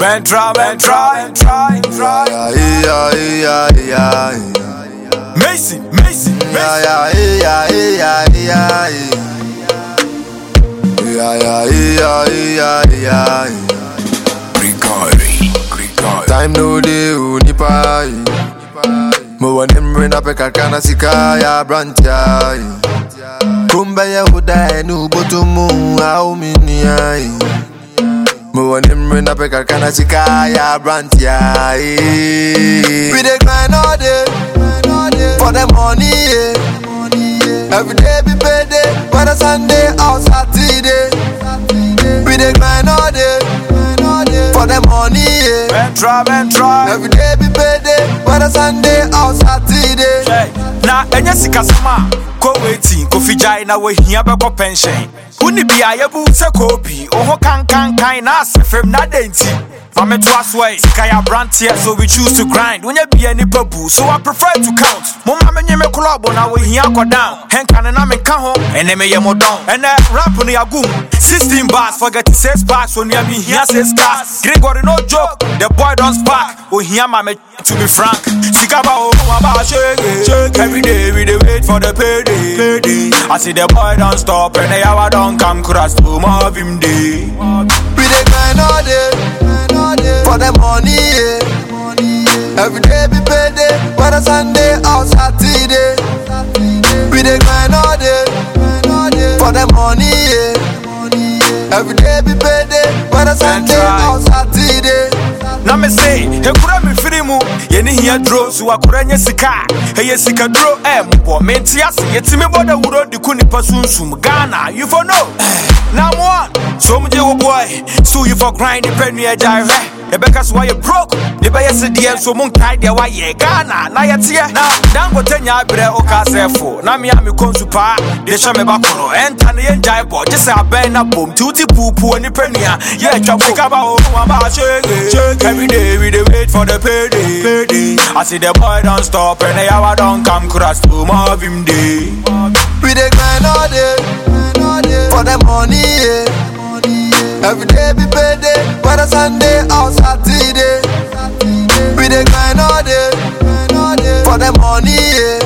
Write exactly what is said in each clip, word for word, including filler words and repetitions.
Man try, man try, try, try. Yeah, yeah, yeah, yeah. Mason, Mason, Yeah, yeah, yeah, yeah, yeah, yeah. Yeah, yeah, yeah, yeah, yeah. Grigori, Grigori. Time no day, unipa. Mo want him bring up a kakana sika ya brantia. Kumba ya huda enu botumu au minia. Mo want him bring up a kakana sika ya brantia. We dey grind all day for the money. Every day be payday, whether Sunday or Saturday. We dey grind all day for the money. Man try, man try. Every day be payday, whether Sunday or Saturday. Hey, na enye sikasama ko waiting ko fijai na we hia be ko pension. Uni bia ye bu se ko bi oho kan kan kan na asefem na denti. Mame to us way, Kaya brand here, so we choose to grind. When you be any babu, so I prefer to count. Mama me me club on our here go down. Hen can and I'm in home, and then me mo down. And that rap on the agum. Sixteen bars, forget six packs when you me here says cars. Gregory no joke, the boy don't spark. Oh here mame to be frank. Sikaba oh about shake shake. Every day we dey wait for the payday. Payday. I see the boy don't stop and the hour don't come cross to more of him day. We dey grind all day for the money, yeah. Every day be payday, whether Sunday or Saturday. We dey grind all day for the money, yeah. Every day be payday, whether Sunday or Saturday. Na me say, he kura me firimu, ye ni hiya dro, so akura nye sika. He ye sika dro, eh, mpo menti ase, ye timi boda wuro di kuni pasunsum Ghana, you for know. Now one, so mje wo boy, so you for grind, depend me a jare. The beggars why you broke, the bias D M so mon kai de why ye Ghana, na ya tia. Now, dango tenya bre o kasefo, na mi ami konsupa, de show me bakono, enta ne enjai bo, just a ben na boom, tuti pupu ni penia, yeah, chop kaba o amba shege, shege. Every day we dey wait for the payday, payday. I see the boy don't stop and the hour don't come cross to more of him day. We dey grind all day for the money, yeah. Every day be payday, whether Sunday or Saturday. We dey grind all day for the money,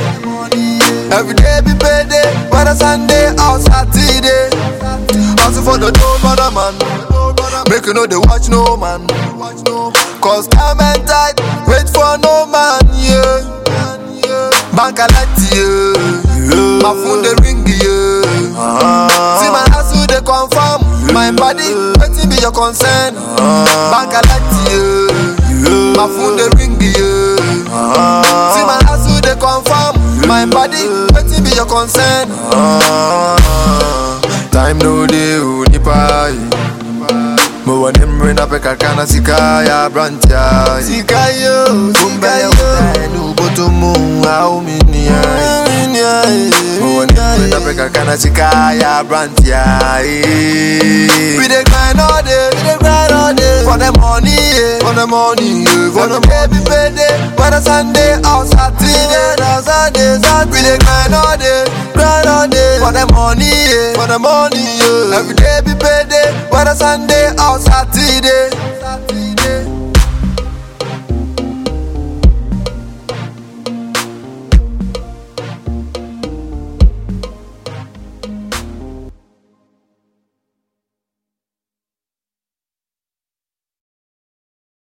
yeah. Every day be payday, whether Sunday or Saturday. Also for the dough, brother man. Make you know they watch no man. Cause time and tide, wait for no man, yeah. Bank a light, yeah. My phone they ring, yeah. See my hustle they confirm. My body, waiting be your concern. Bank a light, yeah. My phone they ring, yeah. See my hustle they confirm. My body, waiting be your concern. Time no day, unipa. Mo want him bring up a kakana sika ya brantia. Sika yo, kumba ya huda enu botumu au minia. Mo want him bring up a kakana sika ya brantia. We dey grind all day, we dey grind all day for the money, yeah. For the money, yeah. For the baby payday, whether Sunday or Saturday, Saturday, Saturday. We dey grind all day, grind all day for the money, yeah. For the money, yeah. Every day be payday, whether Sunday or Saturday.